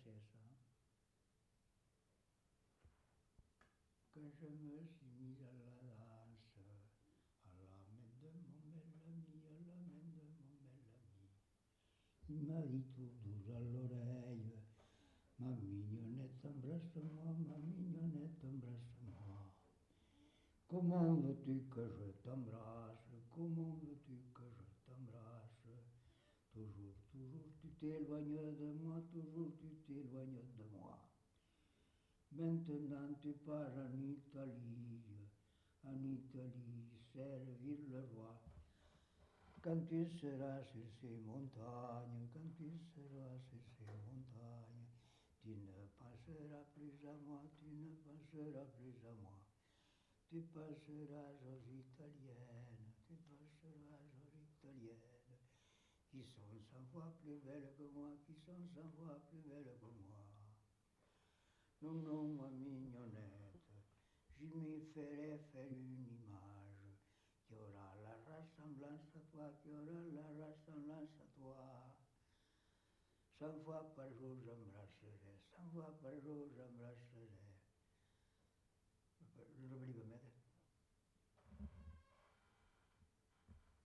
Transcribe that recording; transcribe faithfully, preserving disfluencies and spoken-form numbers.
cachais ça. Quand je me suis mis à la danse, à la main de mon bel ami, à la main de mon bel ami, il m'a dit tout doux à l'oreille, ma mignonnette, embrasse-moi, ma mignonnette, embrasse-moi. Comment veux-tu que je t'embrasse? Comment veux-tu que je t'embrasse? Toujours, toujours tu t'éloignes de moi, toujours tu t'éloignes de moi. Maintenant tu pars en Italie, en Italie, servir le roi. Quand tu seras sur ces montagnes, quand tu seras sur ces montagnes, tu ne penseras plus à moi, tu ne penseras plus à moi. Tu passeras aux Italiennes, tu passeras aux Italiennes, qui sont cent fois plus belles que moi, qui sont cent fois plus belles que moi. Non, non, ma mignonnette, je m'y ferai faire une image qui aura la ressemblance à toi, qui aura la ressemblance à toi. Cent fois par jour j'embrasserai, cent fois par jour j'embrasserai